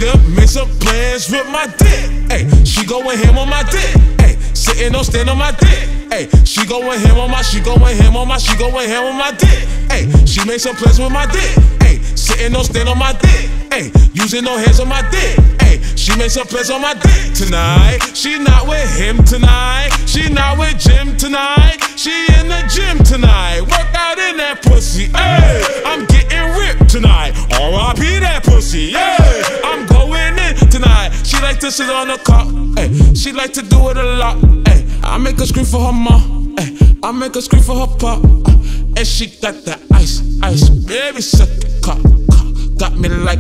done made some plans with my dick. Ay, she going ham on my dick. Ay, sitting on stand on my dick. Ay, she going ham on my, she going ham on my, she going ham on my dick. Ay, she made some plans with my dick. Ay, sitting on stand on my dick. Ay, using no hands on my dick. Ay, she made some plans on my dick tonight. She not with him tonight. She not with Jim tonight. She in the gym tonight. Work out in that pussy. Ay, I'm getting ripped tonight. R.I.P. that pussy. Yeah, I'm going in tonight. She like to sit on the cock. Ay, she like to do it a lot. Ay, I make her scream for her mom. Ay, I make her scream for her pop. And she got that ice, ice. Baby, suck it, cock. Got me like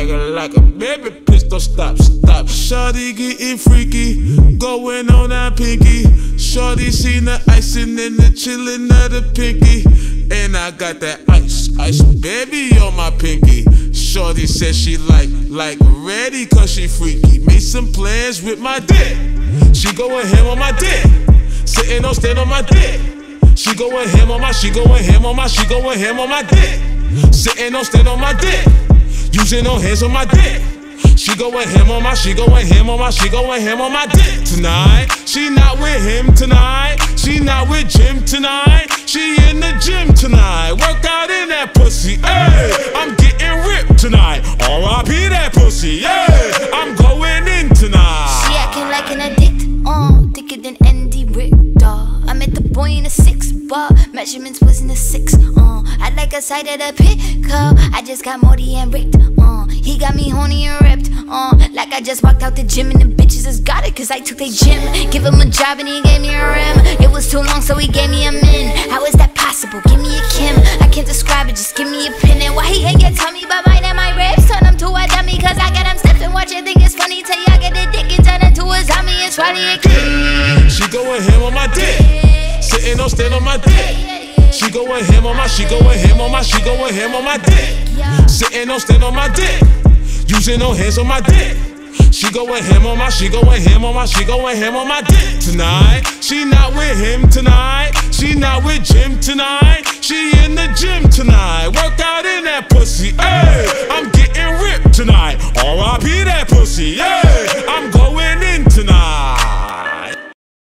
a baby, please don't stop. Shawty getting freaky, going on that pinky. Shawty seen the icing and the chillin' of the pinky. And I got that ice, ice, baby, on my pinky. Shawty said she like ready cause she freaky. Made some plans with my dick. She going ham on my dick. Sitting on stand on my dick. She going ham on my, she going ham on my, she going ham on my dick. Sitting on stand on my dick. Using no hands on my dick. She going ham on my, she going ham on my, she going ham on my dick tonight. She not with him tonight. She not with Jim tonight. She in the gym tonight. Work out in that pussy. Ay, I'm getting ripped tonight. R.I.P. that pussy. Yeah, I'm going in tonight. She acting like an addict. Thicker than Andy Richter. I met the boy in a 6-bar. Measurements was in a 6. I like a side of the pickup. I just got Morty and ripped. He got me horny and ripped. Like I just walked out the gym and the bitches just got it cause I took their gym. Give him a job and he gave me a rim. It was too long so he gave me a min. How is that possible? Give me a Kim. I can't describe it, just give me a pin. And why he ain't get tummy but mine and my ribs? Turn him to a dummy cause I got him stiff and watch it think it's funny till y'all get the dick and turn into a zombie and swallow a kid. She going ham on my dick. Sitting on stand on my dick. She going ham on my, she going ham on my, she going ham on my dick. Sitting on stand on my dick. Using no hands on my dick. She going ham on my, she going ham on my, she going ham on my dick tonight. She not with him tonight. She not with Jim tonight. She in the gym tonight.